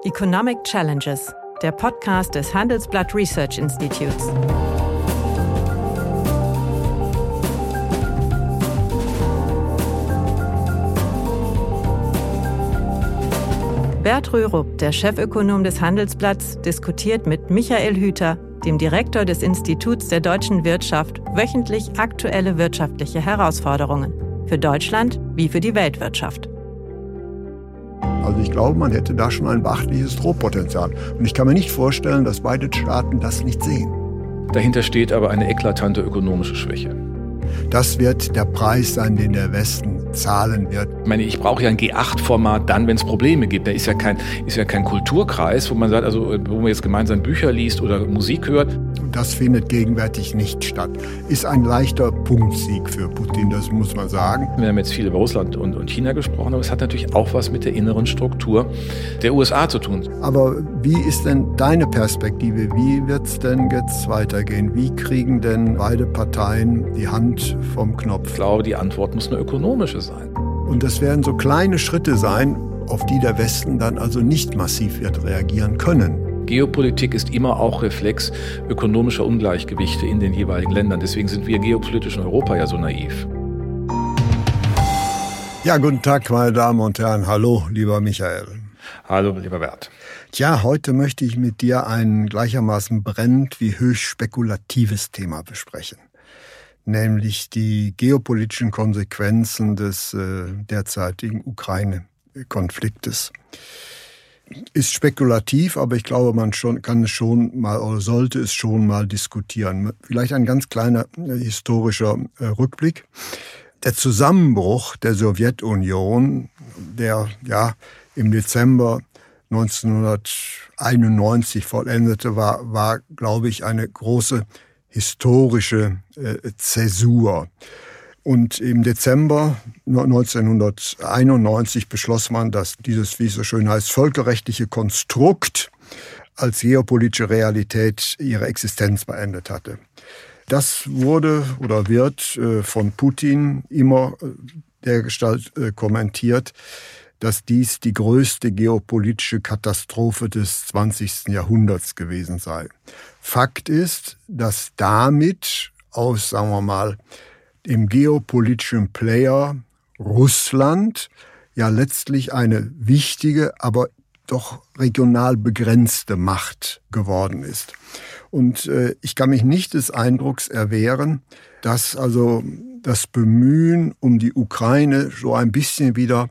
Economic Challenges, der Podcast des Handelsblatt Research Institutes. Bert Rürup, der Chefökonom des Handelsblatts, diskutiert mit Michael Hüter, dem Direktor des Instituts der deutschen Wirtschaft, wöchentlich aktuelle wirtschaftliche Herausforderungen. Für Deutschland wie für die Weltwirtschaft. Also ich glaube, man hätte da schon ein beachtliches Drohpotenzial. Und ich kann mir nicht vorstellen, dass beide Staaten das nicht sehen. Dahinter steht aber eine eklatante ökonomische Schwäche. Das wird der Preis sein, den der Westen zahlen wird. Ich brauche ja ein G8-Format dann, wenn es Probleme gibt. Da ist ja kein Kulturkreis, wo man sagt, also wo man jetzt gemeinsam Bücher liest oder Musik hört. Das findet gegenwärtig nicht statt. Ist ein leichter Punktsieg für Putin, das muss man sagen. Wir haben jetzt viel über Russland und China gesprochen, aber es hat natürlich auch was mit der inneren Struktur der USA zu tun. Aber wie ist denn deine Perspektive? Wie wird es denn jetzt weitergehen? Wie kriegen denn beide Parteien die Hand vom Knopf? Ich glaube, die Antwort muss eine ökonomische sein. Und das werden so kleine Schritte sein, auf die der Westen dann also nicht massiv wird reagieren können. Geopolitik ist immer auch Reflex ökonomischer Ungleichgewichte in den jeweiligen Ländern. Deswegen sind wir geopolitisch in Europa ja so naiv. Ja, guten Tag, meine Damen und Herren. Hallo, lieber Michael. Hallo, lieber Bert. Tja, heute möchte ich mit dir ein gleichermaßen brennend wie höchst spekulatives Thema besprechen. Nämlich die geopolitischen Konsequenzen des derzeitigen Ukraine-Konfliktes. Ist spekulativ, aber ich glaube, kann es schon mal oder sollte es schon mal diskutieren. Vielleicht ein ganz kleiner historischer Rückblick. Der Zusammenbruch der Sowjetunion, der ja im Dezember 1991 vollendete, war, glaube ich, eine große historische Zäsur. Und im Dezember 1991 beschloss man, dass dieses, wie es so schön heißt, völkerrechtliche Konstrukt als geopolitische Realität ihre Existenz beendet hatte. Das wurde oder wird von Putin immer dergestalt kommentiert, dass dies die größte geopolitische Katastrophe des 20. Jahrhunderts gewesen sei. Fakt ist, dass damit aus, sagen wir mal, dem geopolitischen Player Russland ja letztlich eine wichtige, aber doch regional begrenzte Macht geworden ist. Und ich kann mich nicht des Eindrucks erwehren, dass also das Bemühen um die Ukraine so ein bisschen wieder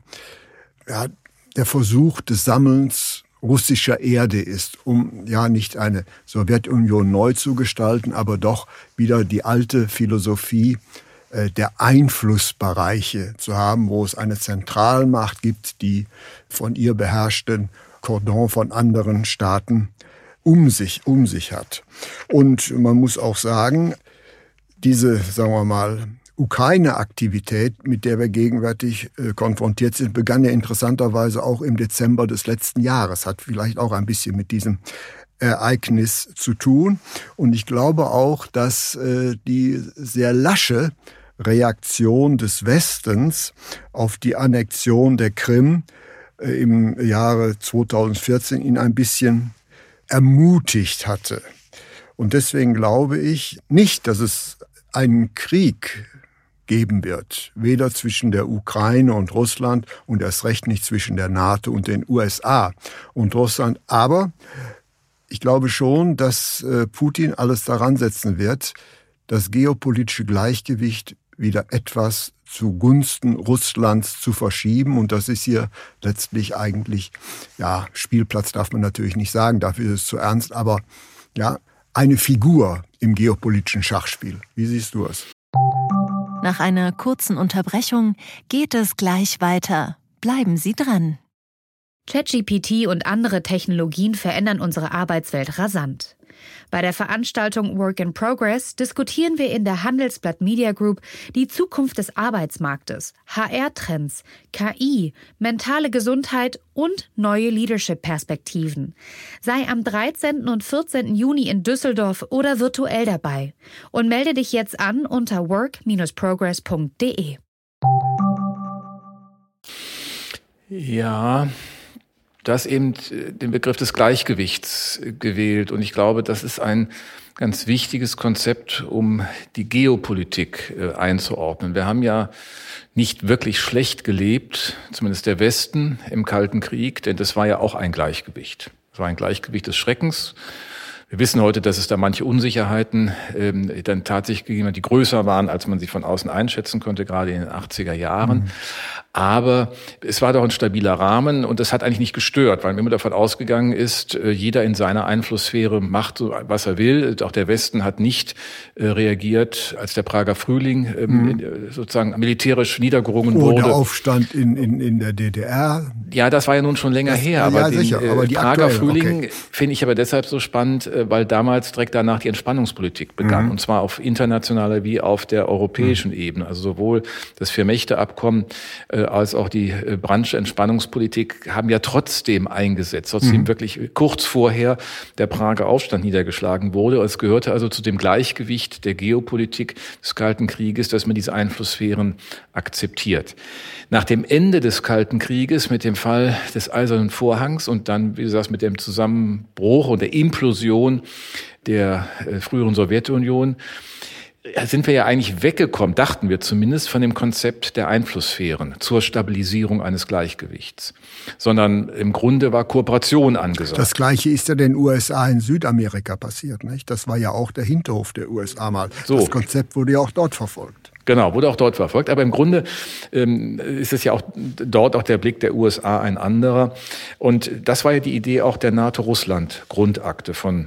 der Versuch des Sammelns russischer Erde ist, um ja nicht eine Sowjetunion neu zu gestalten, aber doch wieder die alte Philosophie der Einflussbereiche zu haben, wo es eine Zentralmacht gibt, die von ihr beherrschten Kordon von anderen Staaten um sich hat. Und man muss auch sagen, diese, sagen wir mal, Ukraine-Aktivität, mit der wir gegenwärtig konfrontiert sind, begann ja interessanterweise auch im Dezember des letzten Jahres. Hat vielleicht auch ein bisschen mit diesem Ereignis zu tun. Und ich glaube auch, dass die sehr lasche Reaktion des Westens auf die Annexion der Krim im Jahre 2014 ihn ein bisschen ermutigt hatte. Und deswegen glaube ich nicht, dass es einen Krieg geben wird, weder zwischen der Ukraine und Russland und erst recht nicht zwischen der NATO und den USA und Russland. Aber ich glaube schon, dass Putin alles daran setzen wird, das geopolitische Gleichgewicht wieder etwas zugunsten Russlands zu verschieben. Und das ist hier letztlich eigentlich, ja, Spielplatz darf man natürlich nicht sagen, dafür ist es zu ernst, aber ja, eine Figur im geopolitischen Schachspiel. Wie siehst du es? Nach einer kurzen Unterbrechung geht es gleich weiter. Bleiben Sie dran. ChatGPT und andere Technologien verändern unsere Arbeitswelt rasant. Bei der Veranstaltung Work in Progress diskutieren wir in der Handelsblatt Media Group die Zukunft des Arbeitsmarktes, HR-Trends, KI, mentale Gesundheit und neue Leadership-Perspektiven. Sei am 13. und 14. Juni in Düsseldorf oder virtuell dabei und melde dich jetzt an unter work-progress.de. Ja, Du hast eben den Begriff des Gleichgewichts gewählt. Und ich glaube, das ist ein ganz wichtiges Konzept, um die Geopolitik einzuordnen. Wir haben ja nicht wirklich schlecht gelebt, zumindest der Westen im Kalten Krieg, denn das war ja auch ein Gleichgewicht. Es war ein Gleichgewicht des Schreckens. Wir wissen heute, dass es da manche Unsicherheiten dann tatsächlich gegeben hat, die größer waren, als man sie von außen einschätzen konnte, gerade in den 80er Jahren. Aber es war doch ein stabiler Rahmen und das hat eigentlich nicht gestört, weil man immer davon ausgegangen ist, jeder in seiner Einflusssphäre macht so, was er will. Auch der Westen hat nicht reagiert, als der Prager Frühling sozusagen militärisch niedergerungen wurde. Der Aufstand in der DDR. Ja, das war ja nun schon länger her. Aber den Prager Frühling finde ich aber deshalb so spannend, weil damals direkt danach die Entspannungspolitik begann. Und zwar auf internationaler wie auf der europäischen Ebene. Also sowohl das Vier-Mächte-Abkommen als auch die Brandsche Entspannungspolitik haben ja trotzdem eingesetzt, trotzdem wirklich kurz vorher der Prager Aufstand niedergeschlagen wurde. Es gehörte also zu dem Gleichgewicht der Geopolitik des Kalten Krieges, dass man diese Einflusssphären akzeptiert. Nach dem Ende des Kalten Krieges, mit dem Fall des Eisernen Vorhangs und dann, wie du sagst, mit dem Zusammenbruch und der Implosion der früheren Sowjetunion, sind wir ja eigentlich weggekommen, dachten wir zumindest, von dem Konzept der Einflusssphären zur Stabilisierung eines Gleichgewichts. Sondern im Grunde war Kooperation angesagt. Das Gleiche ist ja den USA in Südamerika passiert, nicht? Das war ja auch der Hinterhof der USA mal. So. Das Konzept wurde ja auch dort verfolgt. Genau, wurde auch dort verfolgt. Aber im Grunde ist es ja auch dort auch der Blick der USA ein anderer. Und das war ja die Idee auch der NATO-Russland-Grundakte von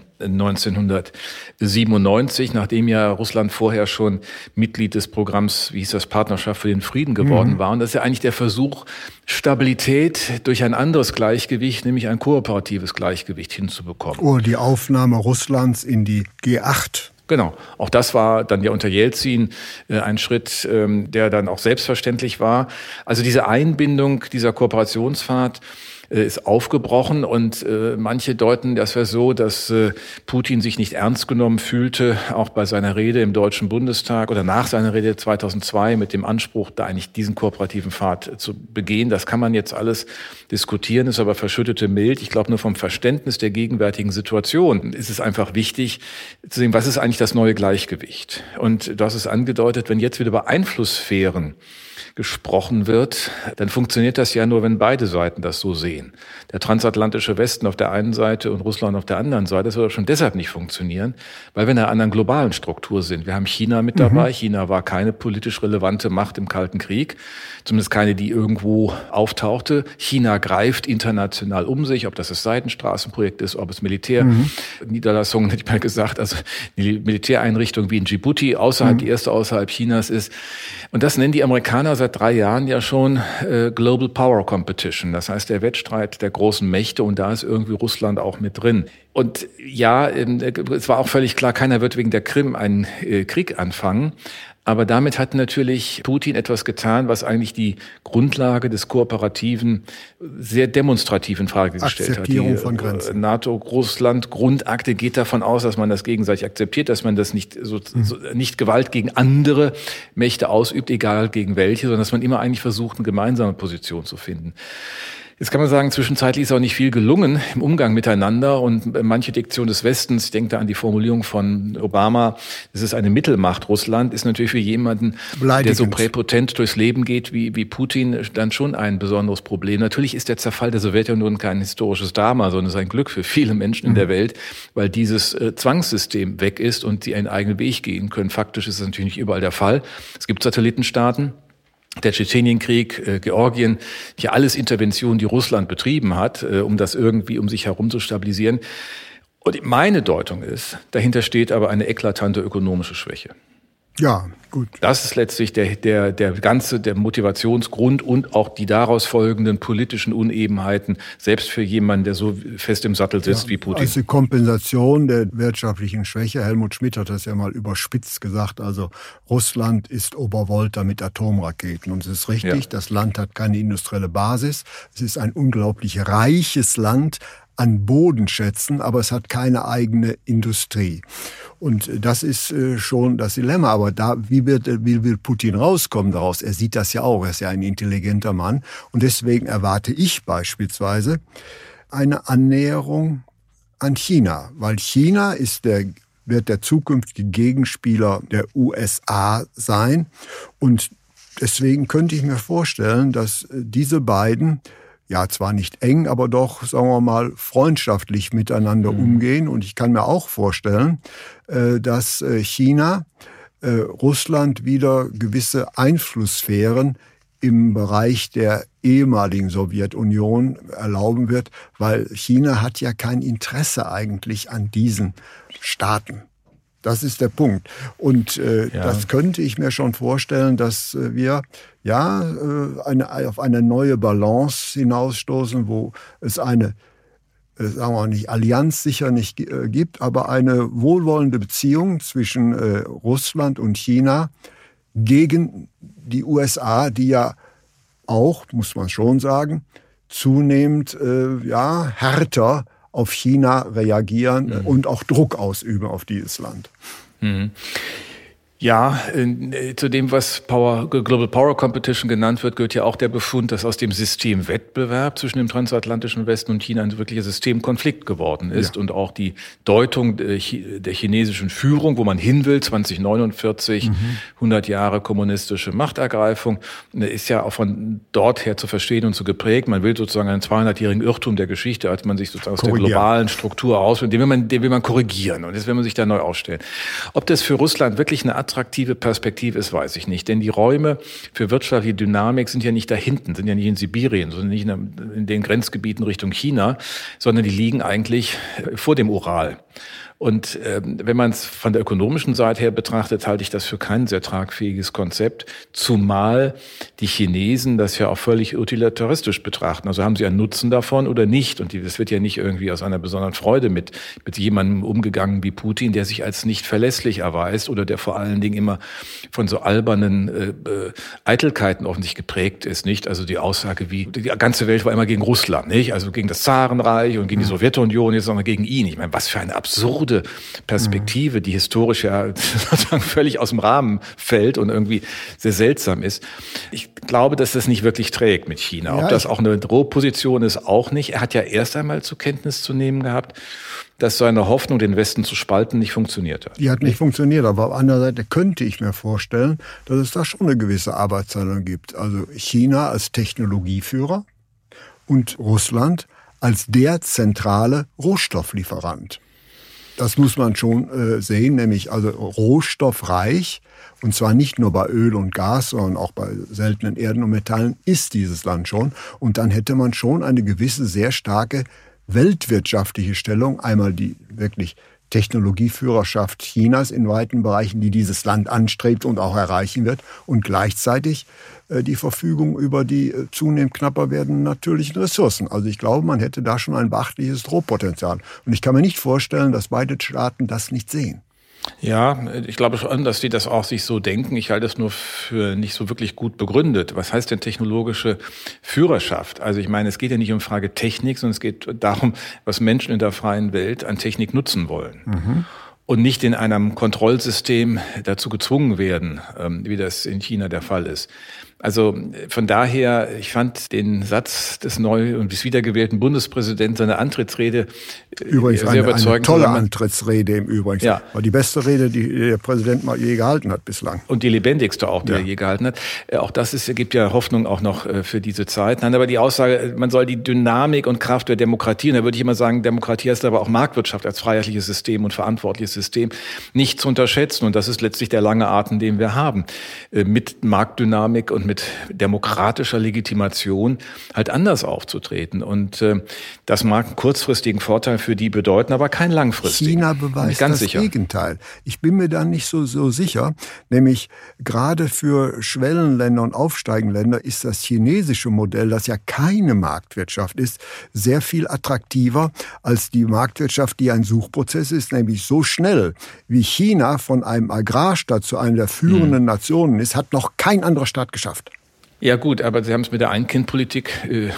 1997, nachdem ja Russland vorher schon Mitglied des Programms, wie hieß das, Partnerschaft für den Frieden geworden war. Und das ist ja eigentlich der Versuch, Stabilität durch ein anderes Gleichgewicht, nämlich ein kooperatives Gleichgewicht hinzubekommen. Oder die Aufnahme Russlands in die G8. Genau. Auch das war dann ja unter Jelzin ein Schritt, der dann auch selbstverständlich war. Also diese Einbindung dieser Kooperationspfad ist aufgebrochen und manche deuten das ja so, dass Putin sich nicht ernst genommen fühlte, auch bei seiner Rede im Deutschen Bundestag oder nach seiner Rede 2002 mit dem Anspruch, da eigentlich diesen kooperativen Pfad zu begehen. Das kann man jetzt alles diskutieren, ist aber verschüttete Milch. Ich glaube, nur vom Verständnis der gegenwärtigen Situation ist es einfach wichtig zu sehen, was ist eigentlich das neue Gleichgewicht? Und du hast es angedeutet, wenn jetzt wieder über Einflusssphären gesprochen wird, dann funktioniert das ja nur, wenn beide Seiten das so sehen. Der transatlantische Westen auf der einen Seite und Russland auf der anderen Seite, das würde schon deshalb nicht funktionieren, weil wir in einer anderen globalen Struktur sind. Wir haben China mit dabei. China war keine politisch relevante Macht im Kalten Krieg, zumindest keine, die irgendwo auftauchte. China greift international um sich, ob das Seidenstraßenprojekt ist, ob es Militärniederlassungen, hätte ich mal gesagt, also die Militäreinrichtung wie in Djibouti, die erste außerhalb Chinas ist. Und das nennen die Amerikaner seit 3 Jahren ja schon Global Power Competition. Das heißt, der Wettstreit der großen Mächte, und da ist irgendwie Russland auch mit drin. Und ja, es war auch völlig klar, keiner wird wegen der Krim einen Krieg anfangen. Aber damit hat natürlich Putin etwas getan, was eigentlich die Grundlage des kooperativen, sehr demonstrativ in Frage gestellt hat. Akzeptierung von Grenzen. NATO-Russland-Grundakte geht davon aus, dass man das gegenseitig akzeptiert, dass man das nicht nicht Gewalt gegen andere Mächte ausübt, egal gegen welche, sondern dass man immer eigentlich versucht, eine gemeinsame Position zu finden. Jetzt kann man sagen, zwischenzeitlich ist auch nicht viel gelungen im Umgang miteinander und manche Diktion des Westens, ich denke da an die Formulierung von Obama, es ist eine Mittelmacht Russland, ist natürlich für jemanden, der so präpotent durchs Leben geht wie Putin, dann schon ein besonderes Problem. Natürlich ist der Zerfall der Sowjetunion kein historisches Drama, sondern es ist ein Glück für viele Menschen in der Welt, weil dieses Zwangssystem weg ist und sie einen eigenen Weg gehen können. Faktisch ist es natürlich nicht überall der Fall. Es gibt Satellitenstaaten. Der Tschetschenienkrieg, Georgien, hier alles Interventionen, die Russland betrieben hat, um das irgendwie um sich herum zu stabilisieren. Und meine Deutung ist, dahinter steht aber eine eklatante ökonomische Schwäche. Ja, gut. Das ist letztlich der Motivationsgrund und auch die daraus folgenden politischen Unebenheiten, selbst für jemanden, der so fest im Sattel sitzt wie Putin. Also Kompensation der wirtschaftlichen Schwäche. Helmut Schmidt hat das ja mal überspitzt gesagt. Also Russland ist Obervolta mit Atomraketen. Und es ist richtig, das Land hat keine industrielle Basis. Es ist ein unglaublich reiches Land. an Bodenschätzen, aber es hat keine eigene Industrie. Und das ist schon das Dilemma. Aber wie will Putin rauskommen daraus? Er sieht das ja auch. Er ist ja ein intelligenter Mann. Und deswegen erwarte ich beispielsweise eine Annäherung an China. Weil China wird der zukünftige Gegenspieler der USA sein. Und deswegen könnte ich mir vorstellen, dass diese beiden ja zwar nicht eng, aber doch, sagen wir mal, freundschaftlich miteinander umgehen. Und ich kann mir auch vorstellen, dass China Russland wieder gewisse Einflusssphären im Bereich der ehemaligen Sowjetunion erlauben wird, weil China hat ja kein Interesse eigentlich an diesen Staaten. Das ist der Punkt. Und das könnte ich mir schon vorstellen, dass wir auf eine neue Balance hinausstoßen, wo es eine, sagen wir nicht, Allianz sicher nicht gibt, aber eine wohlwollende Beziehung zwischen Russland und China gegen die USA, die ja auch, muss man schon sagen, zunehmend härter auf China reagieren und auch Druck ausüben auf dieses Land. Mhm. Ja, zu dem, was Global Power Competition genannt wird, gehört ja auch der Befund, dass aus dem Systemwettbewerb zwischen dem transatlantischen Westen und China ein wirklicher Systemkonflikt geworden ist. Ja. Und auch die Deutung der chinesischen Führung, wo man hin will, 2049, 100 Jahre kommunistische Machtergreifung, ist ja auch von dort her zu verstehen und zu geprägt. Man will sozusagen einen 200-jährigen Irrtum der Geschichte, als man sich sozusagen aus der globalen Struktur auswählt, den will man korrigieren. Und jetzt will man sich da neu aufstellen. Ob das für Russland wirklich eine attraktive Perspektive ist, weiß ich nicht. Denn die Räume für wirtschaftliche Dynamik sind ja nicht da hinten, sind ja nicht in Sibirien, sondern nicht in den Grenzgebieten Richtung China, sondern die liegen eigentlich vor dem Ural. Und wenn man es von der ökonomischen Seite her betrachtet, halte ich das für kein sehr tragfähiges Konzept, zumal die Chinesen das ja auch völlig utilitaristisch betrachten. Also haben sie einen Nutzen davon oder nicht? Und das wird ja nicht irgendwie aus einer besonderen Freude mit jemandem umgegangen wie Putin, der sich als nicht verlässlich erweist oder der vor allen Dingen immer von so albernen Eitelkeiten offensichtlich geprägt ist, nicht? Also die Aussage wie, die ganze Welt war immer gegen Russland, nicht? Also gegen das Zarenreich und gegen die Sowjetunion, jetzt sondern gegen ihn. Ich meine, was für eine absurde Perspektive, die historisch ja sozusagen völlig aus dem Rahmen fällt und irgendwie sehr seltsam ist. Ich glaube, dass das nicht wirklich trägt mit China. Ob das auch eine Drohposition ist, auch nicht. Er hat ja erst einmal zur Kenntnis zu nehmen gehabt, dass seine Hoffnung, den Westen zu spalten, nicht funktioniert hat. Die hat nicht funktioniert, aber auf anderer Seite könnte ich mir vorstellen, dass es da schon eine gewisse Arbeitsteilung gibt. Also China als Technologieführer und Russland als der zentrale Rohstofflieferant. Das muss man schon sehen, nämlich also rohstoffreich, und zwar nicht nur bei Öl und Gas, sondern auch bei seltenen Erden und Metallen ist dieses Land schon. Und dann hätte man schon eine gewisse, sehr starke weltwirtschaftliche Stellung, einmal die wirklich Technologieführerschaft Chinas in weiten Bereichen, die dieses Land anstrebt und auch erreichen wird, und gleichzeitig die Verfügung über die zunehmend knapper werdenden natürlichen Ressourcen. Also ich glaube, man hätte da schon ein beachtliches Drohpotenzial. Und ich kann mir nicht vorstellen, dass beide Staaten das nicht sehen. Ja, ich glaube schon, dass die das auch sich so denken. Ich halte es nur für nicht so wirklich gut begründet. Was heißt denn technologische Führerschaft? Also ich meine, es geht ja nicht um Frage Technik, sondern es geht darum, was Menschen in der freien Welt an Technik nutzen wollen. Mhm. Und nicht in einem Kontrollsystem dazu gezwungen werden, wie das in China der Fall ist. Also von daher, ich fand den Satz des neu und des wiedergewählten Bundespräsidenten, seine Antrittsrede übrigens sehr überzeugend. Eine tolle Antrittsrede im Übrigen. Ja. War die beste Rede, die der Präsident mal je gehalten hat bislang. Und die lebendigste auch, die er je gehalten hat. Auch das gibt ja Hoffnung auch noch für diese Zeit. Nein, aber die Aussage, man soll die Dynamik und Kraft der Demokratie, und da würde ich immer sagen, Demokratie heißt aber auch Marktwirtschaft als freiheitliches System und verantwortliches System, nicht zu unterschätzen. Und das ist letztlich der lange Atem, den wir haben. Mit Marktdynamik und mit demokratischer Legitimation halt anders aufzutreten. Und das mag einen kurzfristigen Vorteil für die bedeuten, aber keinen langfristigen. China beweist das Gegenteil. Ich bin mir da nicht so sicher. Nämlich gerade für Schwellenländer und Aufsteigenländer ist das chinesische Modell, das ja keine Marktwirtschaft ist, sehr viel attraktiver als die Marktwirtschaft, die ein Suchprozess ist, nämlich so schnell wie China von einem Agrarstaat zu einer der führenden Nationen ist, hat noch kein anderer Staat geschafft. Ja gut, aber Sie haben es mit der Ein-Kind-Politik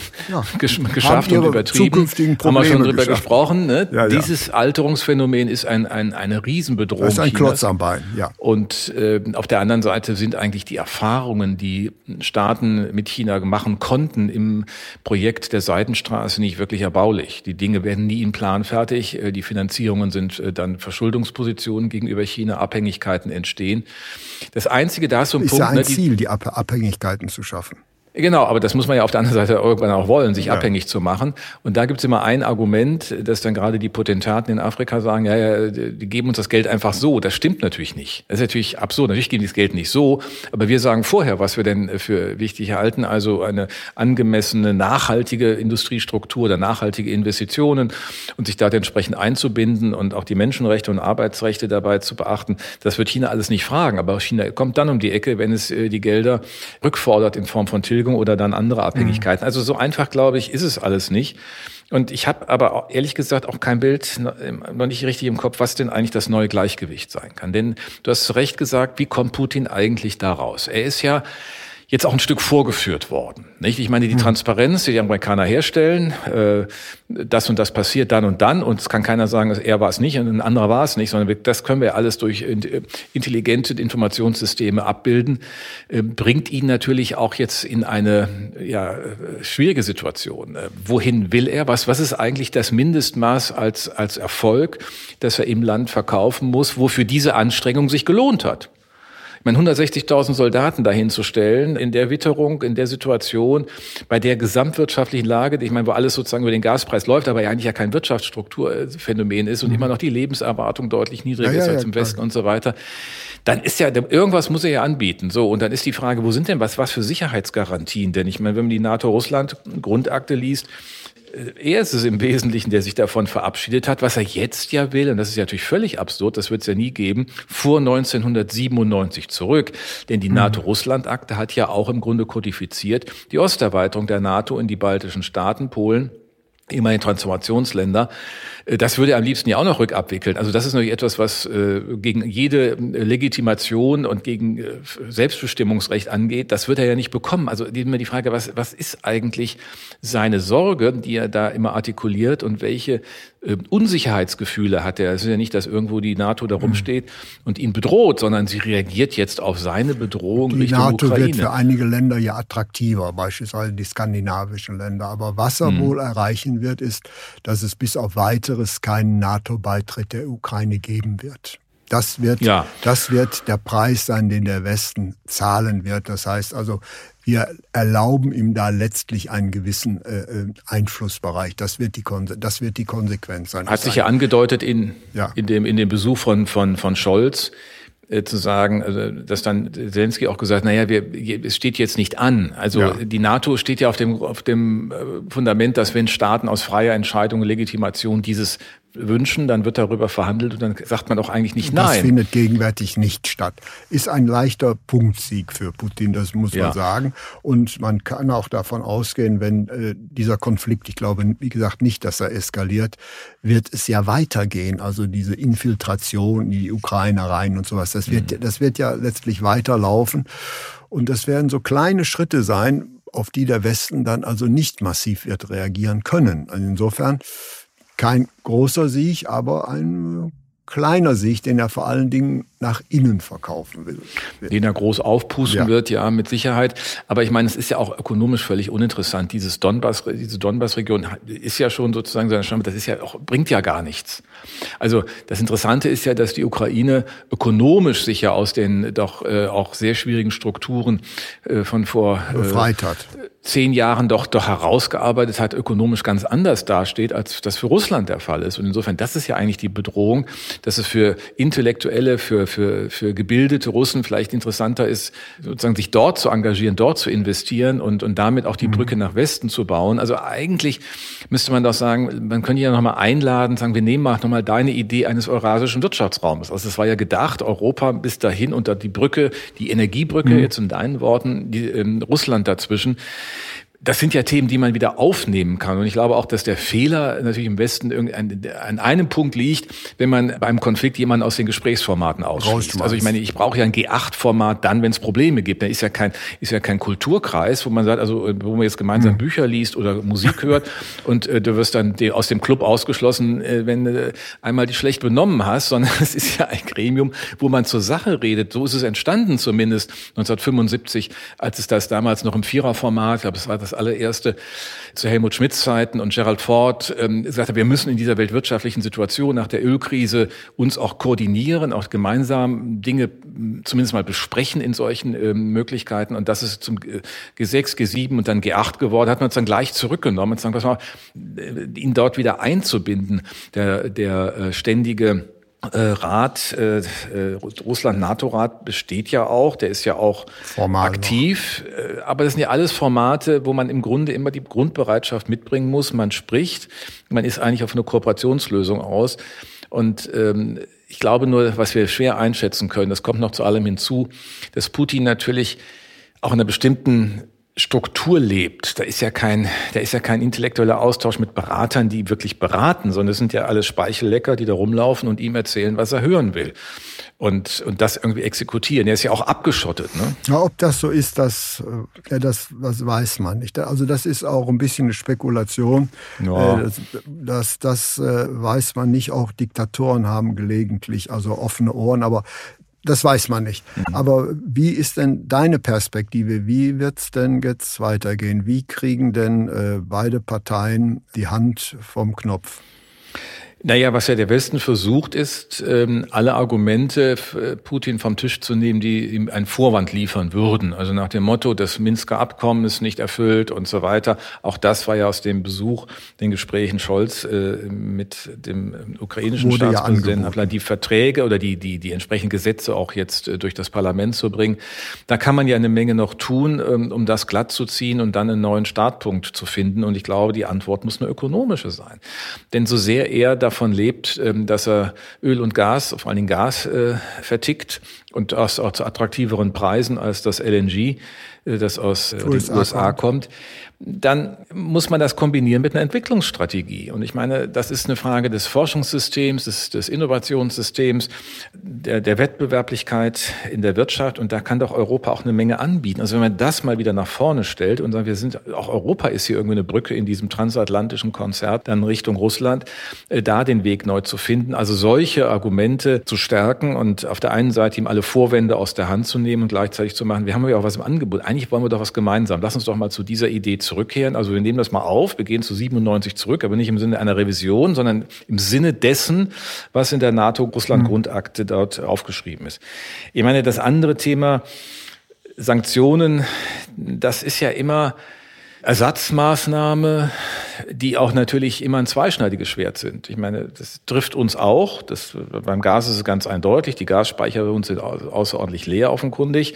geschafft und übertrieben. Zukünftigen Probleme haben wir schon drüber gesprochen. Ne? Ja. Dieses Alterungsphänomen ist eine Riesenbedrohung. Das ist ein Klotz am Bein, ja. Und auf der anderen Seite sind eigentlich die Erfahrungen, die Staaten mit China machen konnten im Projekt der Seidenstraße nicht wirklich erbaulich. Die Dinge werden nie im Plan fertig. Die Finanzierungen sind dann Verschuldungspositionen gegenüber China, Abhängigkeiten entstehen. Das Einzige, da ist so ein ist Punkt... ja ein Ziel, die Abhängigkeiten zu schaffen. Genau, aber das muss man ja auf der anderen Seite irgendwann auch wollen, sich abhängig zu machen. Und da gibt es immer ein Argument, dass dann gerade die Potentaten in Afrika sagen, ja, die geben uns das Geld einfach so. Das stimmt natürlich nicht. Das ist natürlich absurd. Natürlich geben die das Geld nicht so, aber wir sagen vorher, was wir denn für wichtig halten, also eine angemessene, nachhaltige Industriestruktur oder nachhaltige Investitionen und sich da entsprechend einzubinden und auch die Menschenrechte und Arbeitsrechte dabei zu beachten. Das wird China alles nicht fragen, aber China kommt dann um die Ecke, wenn es die Gelder rückfordert in Form von Tilgung oder dann andere Abhängigkeiten. Also so einfach, glaube ich, ist es alles nicht. Und ich habe aber ehrlich gesagt auch kein Bild, noch nicht richtig im Kopf, was denn eigentlich das neue Gleichgewicht sein kann. Denn du hast zu Recht gesagt, wie kommt Putin eigentlich da raus? Er ist ja jetzt auch ein Stück vorgeführt worden. Nicht? Ich meine, die Transparenz, die Amerikaner herstellen, das und das passiert dann und es kann keiner sagen, er war es nicht und ein anderer war es nicht, sondern das können wir alles durch intelligente Informationssysteme abbilden, bringt ihn natürlich auch jetzt in eine schwierige Situation. Wohin will er? Was ist eigentlich das Mindestmaß als Erfolg, das er im Land verkaufen muss, wofür diese Anstrengung sich gelohnt hat? Ich meine, 160.000 Soldaten dahin zu stellen, in der Witterung, in der Situation, bei der gesamtwirtschaftlichen Lage, ich meine, wo alles sozusagen über den Gaspreis läuft, aber ja eigentlich ja kein Wirtschaftsstrukturphänomen ist und immer noch die Lebenserwartung deutlich niedriger ist als im Westen und so weiter, dann ist ja, irgendwas muss er ja anbieten. So, und dann ist die Frage, wo sind denn was für Sicherheitsgarantien? Denn ich meine, wenn man die NATO-Russland-Grundakte liest, er ist es im Wesentlichen, der sich davon verabschiedet hat, was er jetzt ja will, und das ist ja natürlich völlig absurd, das wird es ja nie geben, vor 1997 zurück. Denn die NATO-Russland-Akte hat ja auch im Grunde kodifiziert die Osterweiterung der NATO in die baltischen Staaten, Polen, immerhin Transformationsländer. Das würde er am liebsten ja auch noch rückabwickeln. Also das ist natürlich etwas, was gegen jede Legitimation und gegen Selbstbestimmungsrecht angeht. Das wird er ja nicht bekommen. Also immer die Frage, was ist eigentlich seine Sorge, die er da immer artikuliert und welche Unsicherheitsgefühle hat er? Es ist ja nicht, dass irgendwo die NATO da rumsteht und ihn bedroht, sondern sie reagiert jetzt auf seine Bedrohung Richtung Ukraine. Die NATO wird für einige Länder ja attraktiver, beispielsweise die skandinavischen Länder. Aber was er wohl erreichen wird, ist, dass es bis auf Weiteres keinen NATO-Beitritt der Ukraine geben wird. Das wird der Preis sein, den der Westen zahlen wird. Das heißt also, wir erlauben ihm da letztlich einen gewissen Einflussbereich. Das wird die Konsequenz sein. Hat sich ja angedeutet in dem Besuch von Scholz, zu sagen, also, dass dann Zelensky auch gesagt, es steht jetzt nicht an. Also die NATO steht ja auf dem Fundament, dass wenn Staaten aus freier Entscheidung, Legitimation dieses wünschen, dann wird darüber verhandelt und dann sagt man auch eigentlich nicht nein. Das findet gegenwärtig nicht statt. Ist ein leichter Punktsieg für Putin, das muss man sagen. Und man kann auch davon ausgehen, wenn dieser Konflikt, ich glaube, wie gesagt, nicht, dass er eskaliert, wird es ja weitergehen. Also diese Infiltration in die Ukraine rein und sowas, das wird ja letztlich weiterlaufen. Und das werden so kleine Schritte sein, auf die der Westen dann also nicht massiv wird reagieren können. Also insofern kein großer Sieg, aber ein kleiner Sieg, den er vor allen Dingen nach innen verkaufen will. Den er groß aufpusten wird, ja, mit Sicherheit. Aber ich meine, es ist ja auch ökonomisch völlig uninteressant. Diese Donbass-Region ist ja schon sozusagen seine Stamm, das ist ja auch, bringt ja gar nichts. Also das Interessante ist ja, dass die Ukraine ökonomisch sich ja aus den doch auch sehr schwierigen Strukturen von vor befreit hat. 10 Jahren doch herausgearbeitet hat, ökonomisch ganz anders dasteht, als das für Russland der Fall ist. Und insofern, das ist ja eigentlich die Bedrohung, dass es für Intellektuelle, für gebildete Russen vielleicht interessanter ist, sozusagen sich dort zu engagieren, dort zu investieren und damit auch die Brücke nach Westen zu bauen. Also eigentlich müsste man doch sagen, man könnte ja nochmal einladen, sagen, wir nehmen mal nochmal deine Idee eines eurasischen Wirtschaftsraums. Also es war ja gedacht, Europa bis dahin unter die Brücke, die Energiebrücke, jetzt in deinen Worten, Russland dazwischen. Das sind ja Themen, die man wieder aufnehmen kann. Und ich glaube auch, dass der Fehler natürlich im Westen an einem Punkt liegt, wenn man beim Konflikt jemanden aus den Gesprächsformaten ausschließt. Also ich meine, ich brauche ja ein G8-Format dann, wenn es Probleme gibt. Da ist ja kein Kulturkreis, wo man sagt, also wo man jetzt gemeinsam Bücher liest oder Musik hört und du wirst dann aus dem Club ausgeschlossen, wenn du einmal dich schlecht benommen hast, sondern es ist ja ein Gremium, wo man zur Sache redet. So ist es entstanden zumindest 1975, als es das damals noch im Viererformat gab. Das war das allererste zu Helmut Schmidts Zeiten und Gerald Ford sagte, wir müssen in dieser weltwirtschaftlichen Situation nach der Ölkrise uns auch koordinieren, auch gemeinsam Dinge zumindest mal besprechen in solchen Möglichkeiten. Und das ist zum G6, G7 und dann G8 geworden, hat man es dann gleich zurückgenommen und gesagt, ihn dort wieder einzubinden. Der ständige Rat, Russland-NATO-Rat besteht ja auch, der ist ja auch formal aktiv, aber das sind ja alles Formate, wo man im Grunde immer die Grundbereitschaft mitbringen muss, man spricht, man ist eigentlich auf eine Kooperationslösung aus und ich glaube nur, was wir schwer einschätzen können, das kommt noch zu allem hinzu, dass Putin natürlich auch in einer bestimmten Struktur lebt. Da ist ja kein intellektueller Austausch mit Beratern, die wirklich beraten, sondern es sind ja alles Speichellecker, die da rumlaufen und ihm erzählen, was er hören will. Und das irgendwie exekutieren. Er ist ja auch abgeschottet, ne? Ja, ob das so ist, das weiß man nicht. Also das ist auch ein bisschen eine Spekulation. Ja. Das weiß man nicht. Auch Diktatoren haben gelegentlich also offene Ohren, aber das weiß man nicht. Aber wie ist denn deine Perspektive? Wie wird's denn jetzt weitergehen? Wie kriegen denn beide Parteien die Hand vom Knopf? Naja, was ja der Westen versucht, ist, alle Argumente Putin vom Tisch zu nehmen, die ihm einen Vorwand liefern würden. Also nach dem Motto, das Minsker Abkommen ist nicht erfüllt und so weiter. Auch das war ja aus dem Besuch, den Gesprächen Scholz mit dem ukrainischen Staatspräsidenten, ja, die Verträge oder die entsprechenden Gesetze auch jetzt durch das Parlament zu bringen. Da kann man ja eine Menge noch tun, um das glatt zu ziehen und dann einen neuen Startpunkt zu finden. Und ich glaube, die Antwort muss eine ökonomische sein. Denn so sehr er davon lebt, dass er Öl und Gas, vor allen Dingen Gas, vertickt und auch zu attraktiveren Preisen als das LNG, das aus den USA kommt, dann muss man das kombinieren mit einer Entwicklungsstrategie. Und ich meine, das ist eine Frage des Forschungssystems, des Innovationssystems, der Wettbewerblichkeit in der Wirtschaft. Und da kann doch Europa auch eine Menge anbieten. Also wenn man das mal wieder nach vorne stellt und sagt, auch Europa ist hier irgendwie eine Brücke in diesem transatlantischen Konzert, dann Richtung Russland, da den Weg neu zu finden. Also solche Argumente zu stärken und auf der einen Seite ihm alle Vorwände aus der Hand zu nehmen und gleichzeitig zu machen, wir haben ja auch was im Angebot. Eigentlich wollen wir doch was gemeinsam. Lass uns doch mal zu dieser Idee zurückkehren. Also wir nehmen das mal auf, wir gehen zu 97 zurück, aber nicht im Sinne einer Revision, sondern im Sinne dessen, was in der NATO-Russland-Grundakte dort aufgeschrieben ist. Ich meine, das andere Thema Sanktionen, das ist ja immer Ersatzmaßnahme, die auch natürlich immer ein zweischneidiges Schwert sind. Ich meine, das trifft uns auch. Beim Gas ist es ganz eindeutig. Die Gasspeicher bei uns sind außerordentlich leer, offenkundig.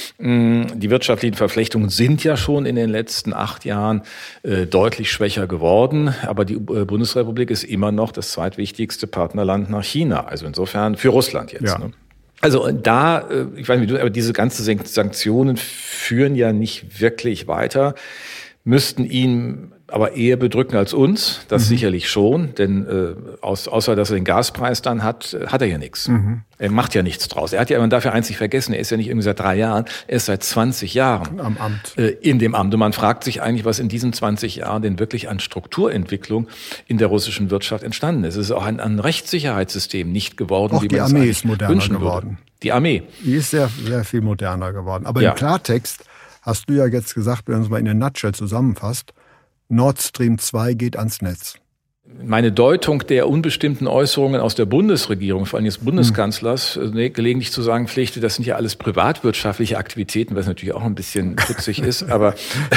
Die wirtschaftlichen Verflechtungen sind ja schon in den letzten 8 Jahren deutlich schwächer geworden. Aber die Bundesrepublik ist immer noch das zweitwichtigste Partnerland nach China. Also insofern für Russland jetzt. Ja. Ne? Also da, ich weiß nicht, aber diese ganzen Sanktionen führen ja nicht wirklich weiter, müssten ihn aber eher bedrücken als uns, das sicherlich schon, denn außer dass er den Gaspreis dann hat er ja nichts. Er macht ja nichts draus. Er hat ja, man darf ja eins nicht vergessen, er ist ja nicht irgendwie seit 3 Jahren, er ist seit 20 Jahren am Amt. In dem Amt. Und man fragt sich eigentlich, was in diesen 20 Jahren denn wirklich an Strukturentwicklung in der russischen Wirtschaft entstanden ist. Es ist auch ein Rechtssicherheitssystem nicht geworden, auch wie man es eigentlich wünschen würde. Die Armee ist moderner geworden. Die Armee. Die ist sehr, sehr viel moderner geworden. Aber im Klartext hast du ja jetzt gesagt, wenn du es mal in der Nutshell zusammenfasst, Nord Stream 2 geht ans Netz. Meine Deutung der unbestimmten Äußerungen aus der Bundesregierung, vor allem des Bundeskanzlers, gelegentlich zu sagen pflegte, das sind ja alles privatwirtschaftliche Aktivitäten, was natürlich auch ein bisschen putzig ist, aber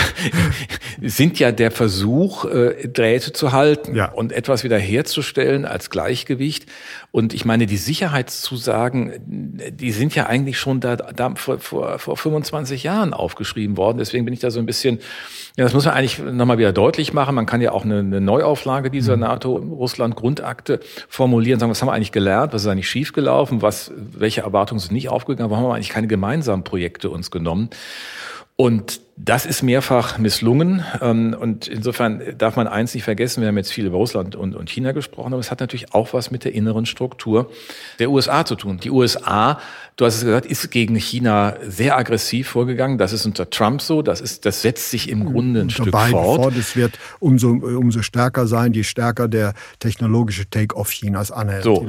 sind ja der Versuch, Drähte zu halten und etwas wieder herzustellen als Gleichgewicht. Und ich meine, die Sicherheitszusagen, die sind ja eigentlich schon da vor 25 Jahren aufgeschrieben worden. Deswegen bin ich da so ein bisschen, das muss man eigentlich nochmal wieder deutlich machen. Man kann ja auch eine Neuauflage dieser NATO-Russland-Grundakte formulieren, sagen, was haben wir eigentlich gelernt, was ist eigentlich schiefgelaufen, welche Erwartungen sind nicht aufgegangen, warum haben wir eigentlich keine gemeinsamen Projekte uns genommen? Und Das ist mehrfach misslungen und insofern darf man eins nicht vergessen, wir haben jetzt viel über Russland und China gesprochen, aber es hat natürlich auch was mit der inneren Struktur der USA zu tun. Die USA, du hast es gesagt, ist gegen China sehr aggressiv vorgegangen. Das ist unter Trump so, das setzt sich im Grunde ein Stück fort. Es wird umso stärker sein, je stärker der technologische Take-off Chinas anhält. So,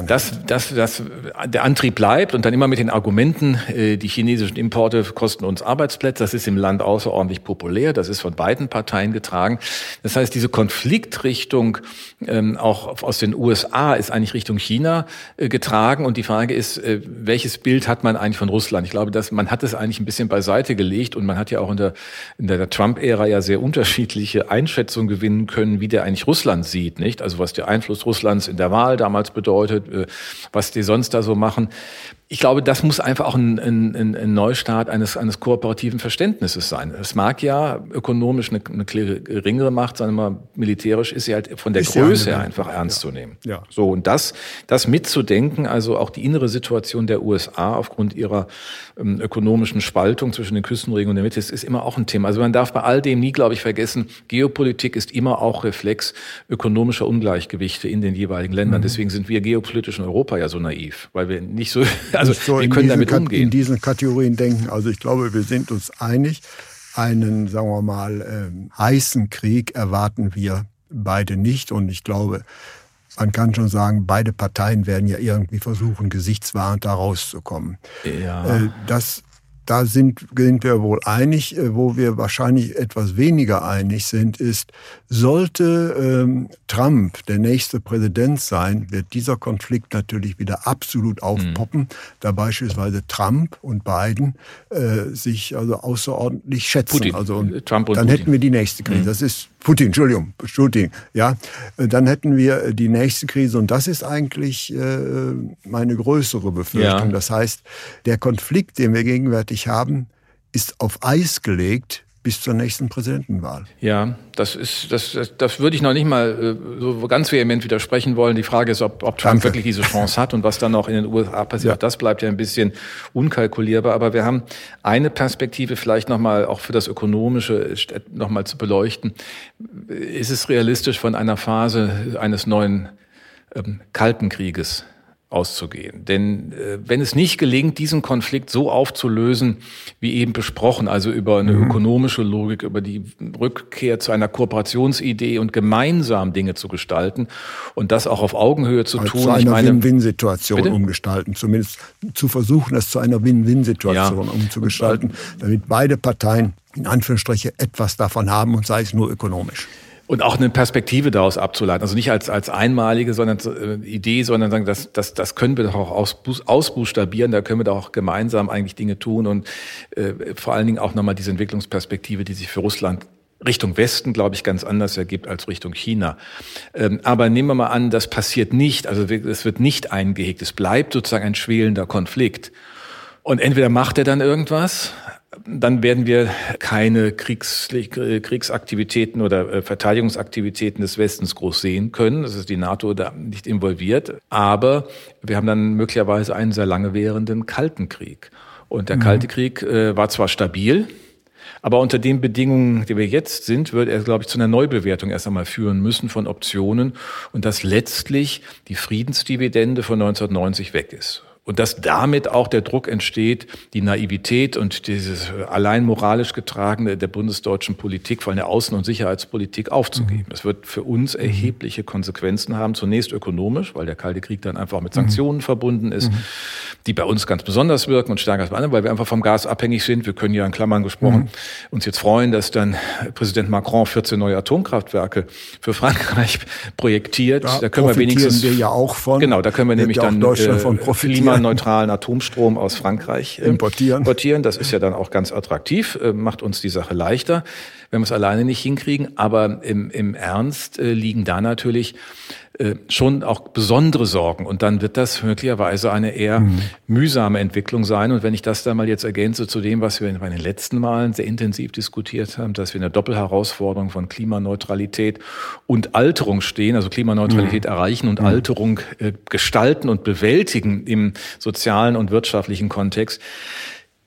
der Antrieb bleibt und dann immer mit den Argumenten, die chinesischen Importe kosten uns Arbeitsplätze, das ist im Land außerordentlich populär, das ist von beiden Parteien getragen. Das heißt, diese Konfliktrichtung auch aus den USA ist eigentlich Richtung China getragen und die Frage ist, welches Bild hat man eigentlich von Russland? Ich glaube, man hat es eigentlich ein bisschen beiseite gelegt und man hat ja auch in der Trump-Ära ja sehr unterschiedliche Einschätzungen gewinnen können, wie der eigentlich Russland sieht, nicht? Also was der Einfluss Russlands in der Wahl damals bedeutet, was die sonst da so machen. Ich glaube, das muss einfach auch ein Neustart eines kooperativen Verständnisses sein. Es mag ja ökonomisch eine geringere Macht sein, aber militärisch ist sie halt von der Größe her einfach ernst zu nehmen. Ja. So, und das mitzudenken, also auch die innere Situation der USA aufgrund ihrer ökonomischen Spaltung zwischen den Küstenregionen und der Mitte, ist immer auch ein Thema. Also man darf bei all dem nie, glaube ich, vergessen, Geopolitik ist immer auch Reflex ökonomischer Ungleichgewichte in den jeweiligen Ländern. Deswegen sind wir geopolitisch in Europa ja so naiv, weil wir nicht so... Also wir können damit umgehen. In diesen Kategorien denken. Also ich glaube, wir sind uns einig. Einen, sagen wir mal, heißen Krieg erwarten wir beide nicht. Und ich glaube, man kann schon sagen, beide Parteien werden ja irgendwie versuchen, gesichtswahrend da rauszukommen. Ja. Da sind wir wohl einig. Wo wir wahrscheinlich etwas weniger einig sind, ist, sollte Trump der nächste Präsident sein, wird dieser Konflikt natürlich wieder absolut aufpoppen, da beispielsweise Trump und Biden sich also außerordentlich schätzen. Putin. Also Trump und dann Putin. hätten wir die nächste Krise. Das ist Putin, ja. Dann hätten wir die nächste Krise und das ist eigentlich meine größere Befürchtung. Ja. Das heißt, der Konflikt, den wir gegenwärtig haben, ist auf Eis gelegt bis zur nächsten Präsidentenwahl. Ja, das würde ich noch nicht mal so ganz vehement widersprechen wollen. Die Frage ist, ob Trump wirklich diese Chance hat und was dann noch in den USA passiert. Ja. Das bleibt ja ein bisschen unkalkulierbar. Aber wir haben eine Perspektive vielleicht nochmal auch für das Ökonomische nochmal zu beleuchten. Ist es realistisch, von einer Phase eines neuen Kalten Krieges auszugehen? Denn wenn es nicht gelingt, diesen Konflikt so aufzulösen, wie eben besprochen, also über eine ökonomische Logik, über die Rückkehr zu einer Kooperationsidee und gemeinsam Dinge zu gestalten und das auch auf Augenhöhe zu tun. Zu einer Win-Win-Situation umgestalten, zumindest zu versuchen, es zu einer Win-Win-Situation umzugestalten, damit beide Parteien in Anführungsstrichen etwas davon haben und sei es nur ökonomisch. Und auch eine Perspektive daraus abzuleiten. Also nicht als einmalige Idee, sondern sagen, das können wir doch auch ausbuchstabieren, da können wir doch auch gemeinsam eigentlich Dinge tun und vor allen Dingen auch nochmal diese Entwicklungsperspektive, die sich für Russland Richtung Westen, glaube ich, ganz anders ergibt als Richtung China. Aber nehmen wir mal an, das passiert nicht, also es wird nicht eingehegt, es bleibt sozusagen ein schwelender Konflikt. Und entweder macht er dann irgendwas, dann werden wir keine Kriegsaktivitäten oder Verteidigungsaktivitäten des Westens groß sehen können. Das ist die NATO da nicht involviert. Aber wir haben dann möglicherweise einen sehr lange währenden Kalten Krieg. Und der Kalte Krieg war zwar stabil, aber unter den Bedingungen, die wir jetzt sind, wird er, glaube ich, zu einer Neubewertung erst einmal führen müssen von Optionen und dass letztlich die Friedensdividende von 1990 weg ist. Und dass damit auch der Druck entsteht, die Naivität und dieses allein moralisch getragene der bundesdeutschen Politik, vor allem der Außen- und Sicherheitspolitik, aufzugeben. Das wird für uns erhebliche Konsequenzen haben. Zunächst ökonomisch, weil der Kalte Krieg dann einfach mit Sanktionen verbunden ist, die bei uns ganz besonders wirken und stärker als bei anderen, weil wir einfach vom Gas abhängig sind. Wir können ja in Klammern gesprochen uns jetzt freuen, dass dann Präsident Macron 14 neue Atomkraftwerke für Frankreich projektiert. Da können wir wenigstens wir ja auch von. Genau, da können wir nämlich dann Deutschland von profitieren. Neutralen Atomstrom aus Frankreich importieren. Das ist ja dann auch ganz attraktiv, macht uns die Sache leichter, wenn wir es alleine nicht hinkriegen. Aber im Ernst liegen da natürlich schon auch besondere Sorgen. Und dann wird das möglicherweise eine eher mühsame Entwicklung sein. Und wenn ich das dann mal jetzt ergänze zu dem, was wir bei den letzten Malen sehr intensiv diskutiert haben, dass wir in der Doppelherausforderung von Klimaneutralität und Alterung stehen, also Klimaneutralität erreichen und Alterung gestalten und bewältigen im sozialen und wirtschaftlichen Kontext,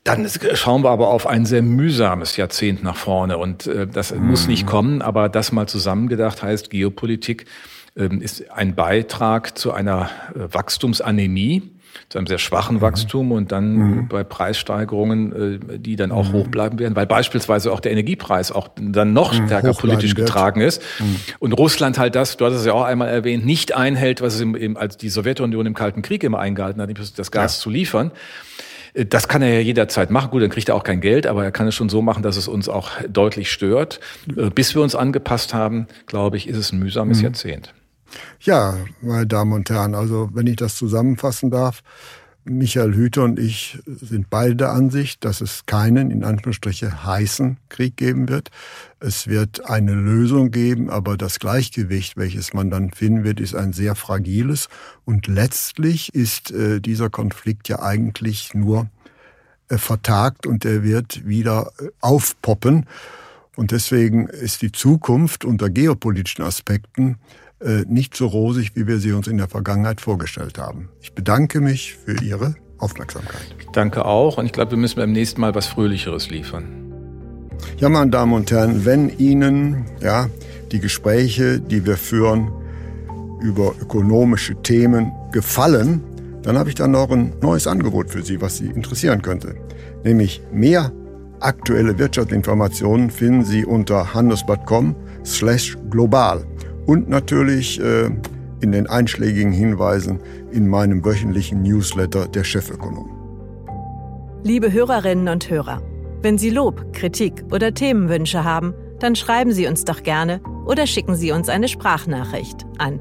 Dann schauen wir aber auf ein sehr mühsames Jahrzehnt nach vorne. Und das muss nicht kommen, aber das mal zusammengedacht heißt, Geopolitik ist ein Beitrag zu einer Wachstumsanämie, zu einem sehr schwachen Wachstum und dann bei Preissteigerungen, die dann auch hoch bleiben werden, weil beispielsweise auch der Energiepreis auch dann noch stärker politisch getragen ist. Und Russland halt das, du hattest es ja auch einmal erwähnt, nicht einhält, was es als die Sowjetunion im Kalten Krieg immer eingehalten hat, nämlich das Gas zu liefern. Das kann er ja jederzeit machen. Gut, dann kriegt er auch kein Geld, aber er kann es schon so machen, dass es uns auch deutlich stört. Bis wir uns angepasst haben, glaube ich, ist es ein mühsames Jahrzehnt. Ja, meine Damen und Herren, also wenn ich das zusammenfassen darf, Michael Hüter und ich sind beide der Ansicht, dass es keinen, in Anführungsstriche, heißen Krieg geben wird. Es wird eine Lösung geben, aber das Gleichgewicht, welches man dann finden wird, ist ein sehr fragiles. Und letztlich ist dieser Konflikt ja eigentlich nur vertagt und er wird wieder aufpoppen. Und deswegen ist die Zukunft unter geopolitischen Aspekten nicht so rosig, wie wir sie uns in der Vergangenheit vorgestellt haben. Ich bedanke mich für Ihre Aufmerksamkeit. Ich danke auch und ich glaube, wir müssen beim nächsten Mal was Fröhlicheres liefern. Ja, meine Damen und Herren, wenn Ihnen die Gespräche, die wir führen über ökonomische Themen, gefallen, dann habe ich dann noch ein neues Angebot für Sie, was Sie interessieren könnte. Nämlich mehr aktuelle Wirtschaftsinformationen finden Sie unter handelsblatt.com/global. Und natürlich in den einschlägigen Hinweisen in meinem wöchentlichen Newsletter der Chefökonom. Liebe Hörerinnen und Hörer, wenn Sie Lob, Kritik oder Themenwünsche haben, dann schreiben Sie uns doch gerne oder schicken Sie uns eine Sprachnachricht an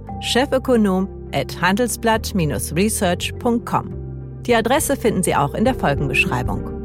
chefökonom@handelsblatt-research.com. Die Adresse finden Sie auch in der Folgenbeschreibung.